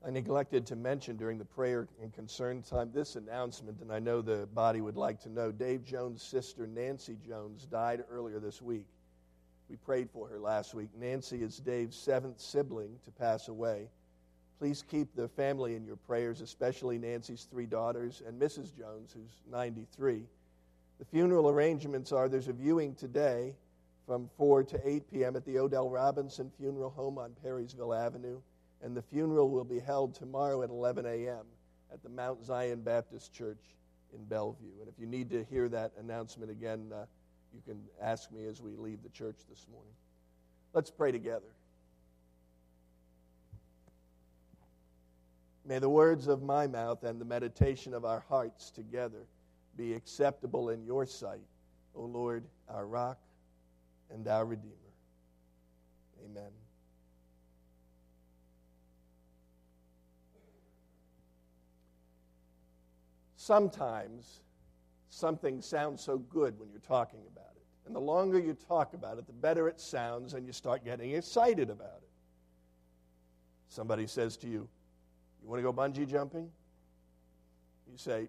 I neglected to mention during the prayer and concern time this announcement, and I know the body would like to know. Dave Jones' sister, Nancy Jones, died earlier this week. We prayed for her last week. Nancy is Dave's seventh sibling to pass away. Please keep the family in your prayers, especially Nancy's three daughters and Mrs. Jones, who's 93. The funeral arrangements are there's a viewing today from 4 to 8 p.m. at the Odell Robinson Funeral Home on Perrysville Avenue. And the funeral will be held tomorrow at 11 a.m. at the Mount Zion Baptist Church in Bellevue. And if you need to hear that announcement again, you can ask me as we leave the church this morning. Let's pray together. May the words of my mouth and the meditation of our hearts together be acceptable in your sight, O Lord, our rock and our Redeemer. Amen. Sometimes something sounds so good when you're talking about it. And the longer you talk about it, the better it sounds, and you start getting excited about it. Somebody says to you, "You want to go bungee jumping?" You say,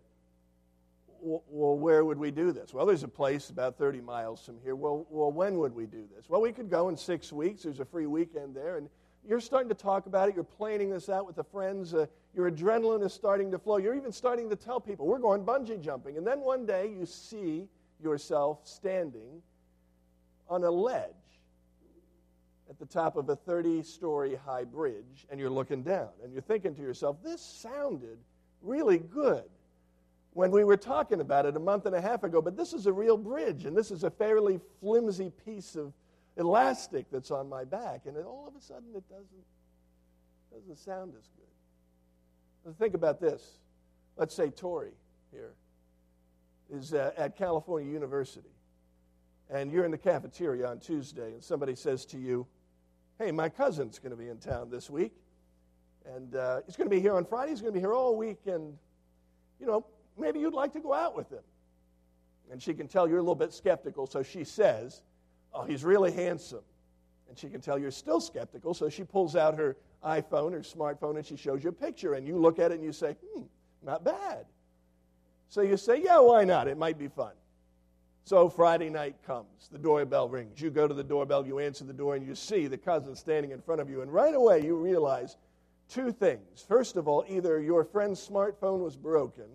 "Well, where would we do this?" "Well, there's a place about 30 miles from here." Well, when would we do this?" "Well, we could go in 6 weeks. There's a free weekend there." And you're starting to talk about it. You're planning this out with the friends. Your adrenaline is starting to flow. You're even starting to tell people, "We're going bungee jumping." And then one day you see yourself standing on a ledge at the top of a 30-story high bridge, and you're looking down. And you're thinking to yourself, this sounded really good when we were talking about it a month and a half ago, but this is a real bridge, and this is a fairly flimsy piece of elastic that's on my back, and all of a sudden it doesn't sound as good. Now think about this. Let's say Tori here is at California University, and you're in the cafeteria on Tuesday, and somebody says to you, "Hey, my cousin's going to be in town this week, and he's going to be here on Friday. He's going to be here all week, and, maybe you'd like to go out with him." And she can tell you're a little bit skeptical, so she says, "Oh, he's really handsome." And she can tell you're still skeptical, so she pulls out her iPhone, her smartphone, and she shows you a picture. And you look at it and you say, not bad. So you say, yeah, why not? It might be fun. So Friday night comes. The doorbell rings. You go to the doorbell, you answer the door, and you see the cousin standing in front of you. And right away you realize two things. First of all, either your friend's smartphone was broken,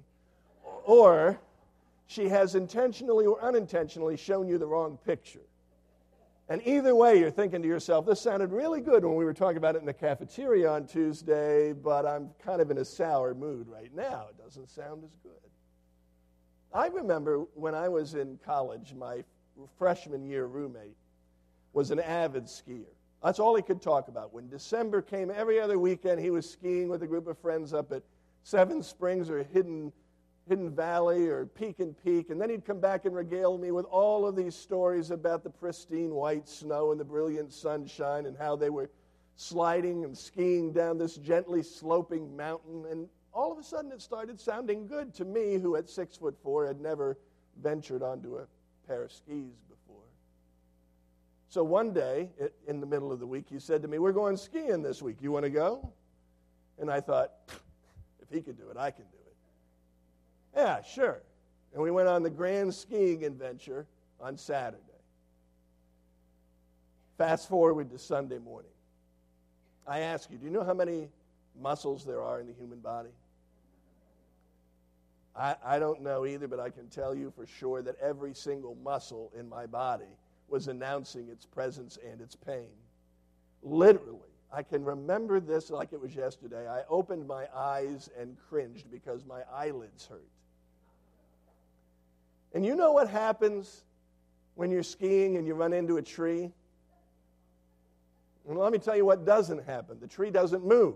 or she has intentionally or unintentionally shown you the wrong picture. And either way, you're thinking to yourself, this sounded really good when we were talking about it in the cafeteria on Tuesday, but I'm kind of in a sour mood right now. It doesn't sound as good. I remember when I was in college, my freshman year roommate was an avid skier. That's all he could talk about. When December came, every other weekend he was skiing with a group of friends up at Seven Springs or Hidden Valley or Peak and Peak, and then he'd come back and regale me with all of these stories about the pristine white snow and the brilliant sunshine and how they were sliding and skiing down this gently sloping mountain. And all of a sudden it started sounding good to me, who at 6'4" had never ventured onto a pair of skis before. So one day, in the middle of the week, he said to me, "We're going skiing this week. You want to go?" And I thought, if he could do it, I can do it. Yeah, sure. And we went on the grand skiing adventure on Saturday. Fast forward to Sunday morning. I ask you, do you know how many muscles there are in the human body? I don't know either, but I can tell you for sure that every single muscle in my body was announcing its presence and its pain. Literally. I can remember this like it was yesterday. I opened my eyes and cringed because my eyelids hurt. And you know what happens when you're skiing and you run into a tree? And let me tell you what doesn't happen. The tree doesn't move.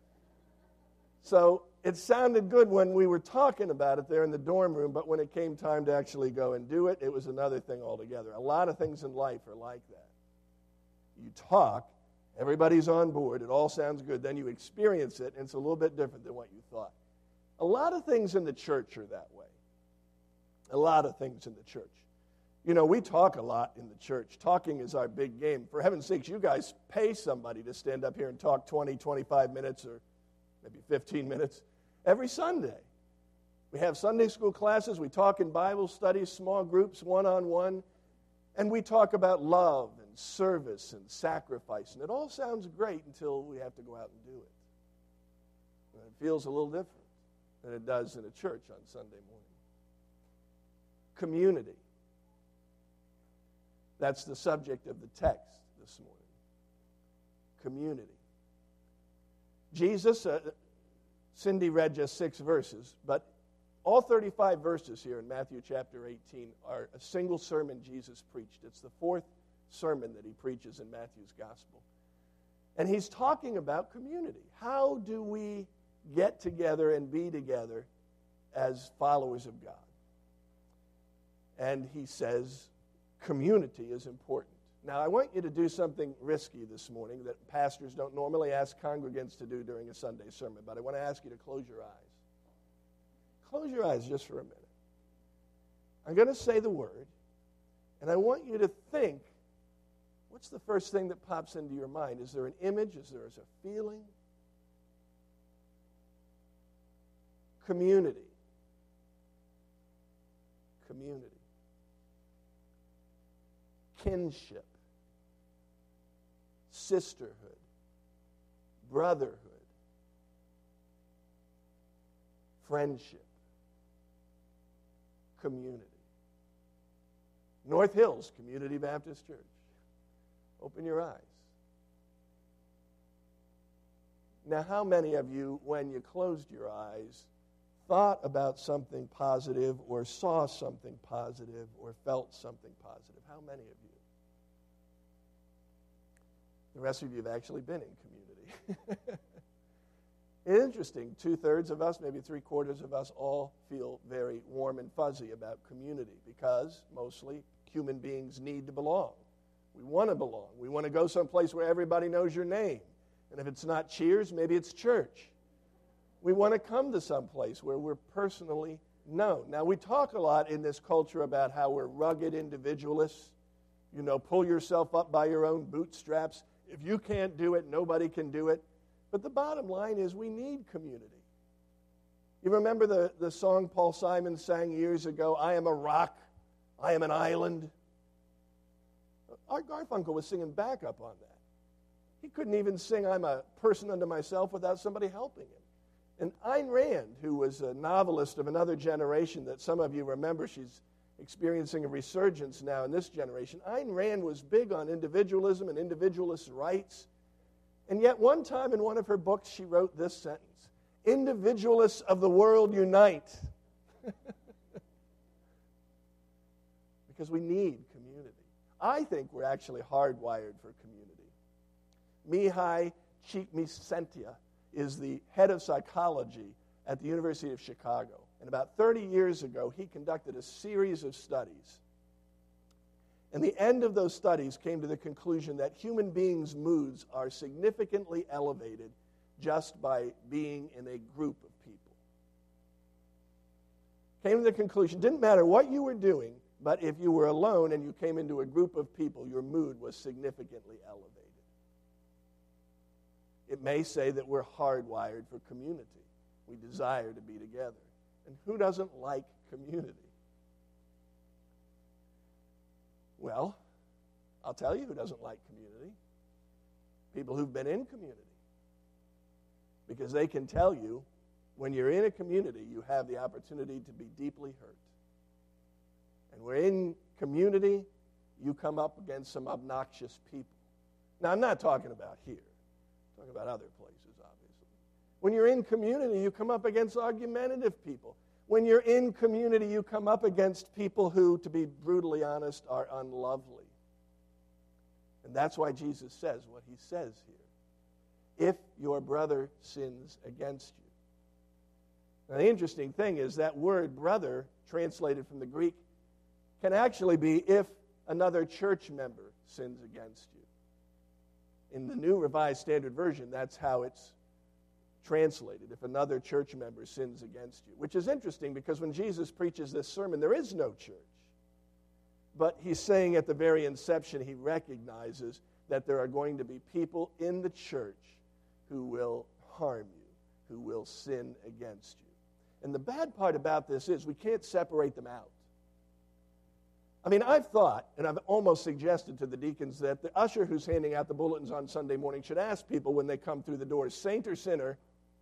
So it sounded good when we were talking about it there in the dorm room, but when it came time to actually go and do it, it was another thing altogether. A lot of things in life are like that. You talk, everybody's on board, it all sounds good, then you experience it, and it's a little bit different than what you thought. A lot of things in the church are that way. A lot of things in the church. We talk a lot in the church. Talking is our big game. For heaven's sakes, you guys pay somebody to stand up here and talk 20, 25 minutes or maybe 15 minutes, every Sunday. We have Sunday school classes, we talk in Bible studies, small groups, one-on-one, and we talk about love and service and sacrifice. And it all sounds great until we have to go out and do it. And it feels a little different than it does in a church on Sunday morning. Community. That's the subject of the text this morning. Community. Jesus, Cindy read just 6 verses, but all 35 verses here in Matthew chapter 18 are a single sermon Jesus preached. It's the 4th sermon that he preaches in Matthew's gospel. And he's talking about community. How do we get together and be together as followers of God? And he says community is important. Now, I want you to do something risky this morning that pastors don't normally ask congregants to do during a Sunday sermon, but I want to ask you to close your eyes. Close your eyes just for a minute. I'm going to say the word, and I want you to think, what's the first thing that pops into your mind? Is there an image? Is there a feeling? Community. Community. Kinship. Sisterhood. Brotherhood. Friendship. Community. North Hills Community Baptist Church. Open your eyes. Now, how many of you, when you closed your eyes, thought about something positive or saw something positive or felt something positive? How many of you? The rest of you have actually been in community. Interesting, 2/3 of us, maybe 3/4 of us all feel very warm and fuzzy about community because mostly human beings need to belong. We want to belong. We want to go someplace where everybody knows your name. And if it's not Cheers, maybe it's church. We want to come to someplace where we're personally known. Now, we talk a lot in this culture about how we're rugged individualists. You know, pull yourself up by your own bootstraps. If you can't do it, nobody can do it. But the bottom line is we need community. You remember the song Paul Simon sang years ago, I am a rock, I am an island? Art Garfunkel was singing backup on that. He couldn't even sing I'm a person unto myself without somebody helping him. And Ayn Rand, who was a novelist of another generation that some of you remember, she's experiencing a resurgence now in this generation. Ayn Rand was big on individualism and individualist rights. And yet one time in one of her books she wrote this sentence, individualists of the world unite. Because we need community. I think we're actually hardwired for community. Mihai Csikszentmihalyi is the head of psychology at the University of Chicago. And about 30 years ago, he conducted a series of studies. And the end of those studies came to the conclusion that human beings' moods are significantly elevated just by being in a group of people. Came to the conclusion, didn't matter what you were doing, but if you were alone and you came into a group of people, your mood was significantly elevated. It may say that we're hardwired for community. We desire to be together. And who doesn't like community? Well, I'll tell you who doesn't like community. People who've been in community. Because they can tell you, when you're in a community, you have the opportunity to be deeply hurt. And we're in community, you come up against some obnoxious people. Now, I'm not talking about here. I'm talking about other places, obviously. When you're in community, you come up against argumentative people. When you're in community, you come up against people who, to be brutally honest, are unlovely. And that's why Jesus says what he says here. If your brother sins against you. Now, the interesting thing is that word brother, translated from the Greek, can actually be if another church member sins against you. In the New Revised Standard Version, that's how it's translated, if another church member sins against you. Which is interesting because when Jesus preaches this sermon, there is no church. But he's saying at the very inception, he recognizes that there are going to be people in the church who will harm you, who will sin against you. And the bad part about this is we can't separate them out. I mean, I've thought, and I've almost suggested to the deacons that the usher who's handing out the bulletins on Sunday morning should ask people when they come through the doors, saint or sinner?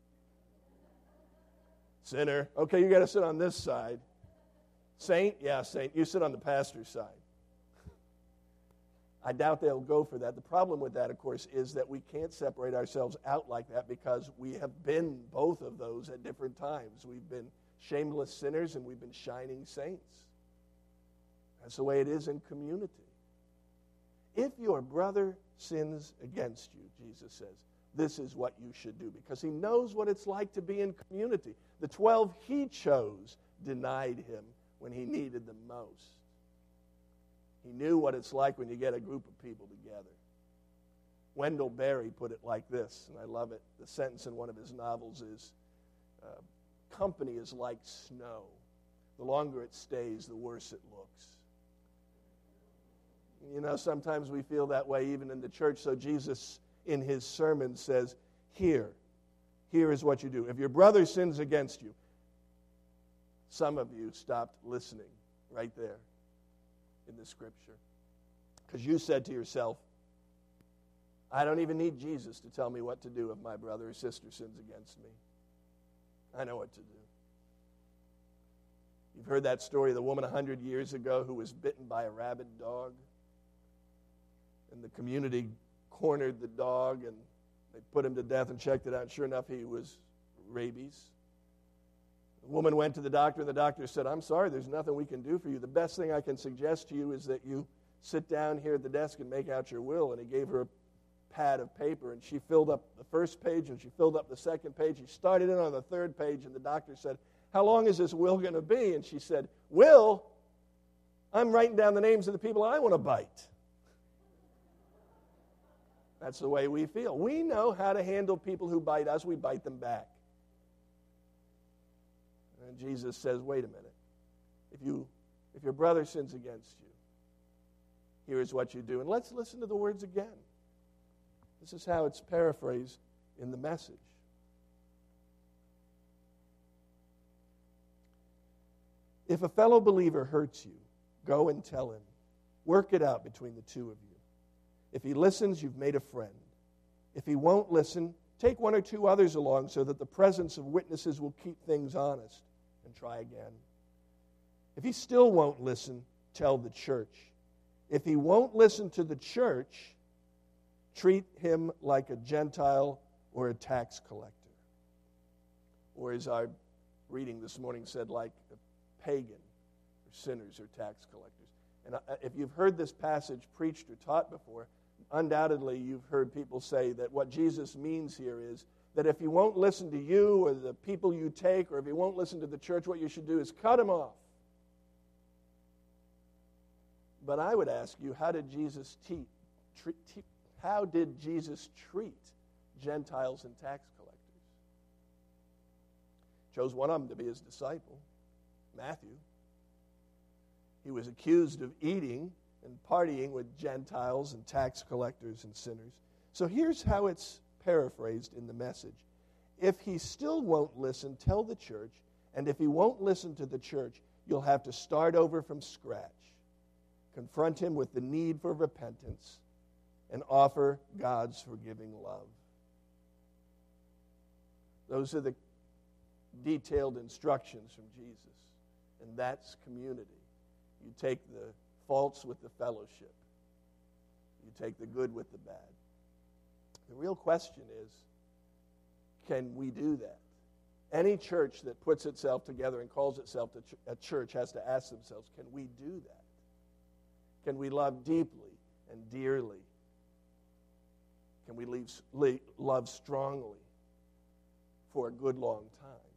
Sinner. Okay, you got to sit on this side. Saint? Yeah, saint. You sit on the pastor's side. I doubt they'll go for that. The problem with that, of course, is that we can't separate ourselves out like that because we have been both of those at different times. We've been shameless sinners and we've been shining saints. That's the way it is in community. If your brother sins against you, Jesus says, this is what you should do, because he knows what it's like to be in community. The 12 he chose denied him when he needed them most. He knew what it's like when you get a group of people together. Wendell Berry put it like this, and I love it. The sentence in one of his novels is, company is like snow. The longer it stays, the worse it looks. You know, sometimes we feel that way even in the church. So Jesus, in his sermon, says, here is what you do. If your brother sins against you, some of you stopped listening right there in the scripture. Because you said to yourself, I don't even need Jesus to tell me what to do if my brother or sister sins against me. I know what to do. You've heard that story of the woman 100 years ago who was bitten by a rabid dog. And the community cornered the dog, and they put him to death and checked it out. And sure enough, he was rabies. The woman went to the doctor, and the doctor said, I'm sorry, there's nothing we can do for you. The best thing I can suggest to you is that you sit down here at the desk and make out your will. And he gave her a pad of paper, and she filled up the first page, and she filled up the second page. She started in on the third page, and the doctor said, how long is this will going to be? And she said, Will? I'm writing down the names of the people I want to bite. That's the way we feel. We know how to handle people who bite us. We bite them back. And Jesus says, wait a minute. If your brother sins against you, here is what you do. And let's listen to the words again. This is how it's paraphrased in the Message. If a fellow believer hurts you, go and tell him. Work it out between the two of you. If he listens, you've made a friend. If he won't listen, take one or two others along so that the presence of witnesses will keep things honest, and try again. If he still won't listen, tell the church. If he won't listen to the church, treat him like a Gentile or a tax collector. Or as our reading this morning said, like a pagan or sinners or tax collectors. And if you've heard this passage preached or taught before, undoubtedly you've heard people say that what Jesus means here is that if he won't listen to you or the people you take, or if he won't listen to the church, what you should do is cut him off. But I would ask you, how did Jesus treat Gentiles and tax collectors? Chose one of them to be his disciple, Matthew. He was accused of eating and partying with Gentiles and tax collectors and sinners. So here's how it's paraphrased in the Message. If he still won't listen, tell the church. And if he won't listen to the church, you'll have to start over from scratch. Confront him with the need for repentance and offer God's forgiving love. Those are the detailed instructions from Jesus. And that's community. You take the faults with the fellowship. You take the good with the bad. The real question is, can we do that? Any church that puts itself together and calls itself a church has to ask themselves, can we do that? Can we love deeply and dearly? Can we love strongly for a good long time?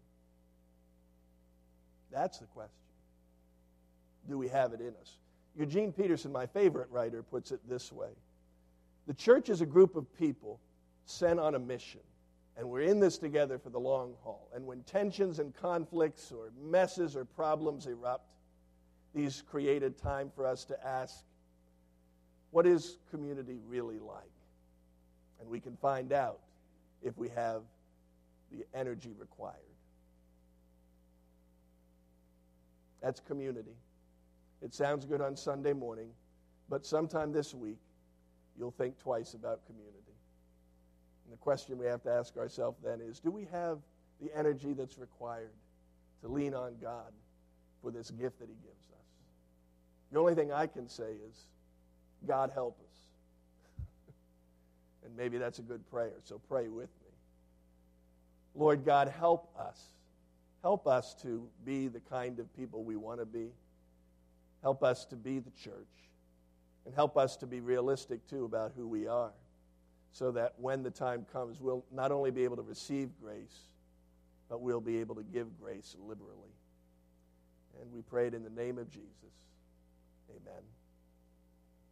That's the question. Do we have it in us? Eugene Peterson, my favorite writer, puts it this way. The church is a group of people sent on a mission, and we're in this together for the long haul. And when tensions and conflicts or messes or problems erupt, these create a time for us to ask, what is community really like? And we can find out if we have the energy required. That's community. It sounds good on Sunday morning, but sometime this week, you'll think twice about community. And the question we have to ask ourselves then is, do we have the energy that's required to lean on God for this gift that he gives us? The only thing I can say is, God help us. And maybe that's a good prayer, so pray with me. Lord God, help us. Help us to be the kind of people we want to be. Help us to be the church. And help us to be realistic, too, about who we are, so that when the time comes, we'll not only be able to receive grace, but we'll be able to give grace liberally. And we pray it in the name of Jesus. Amen.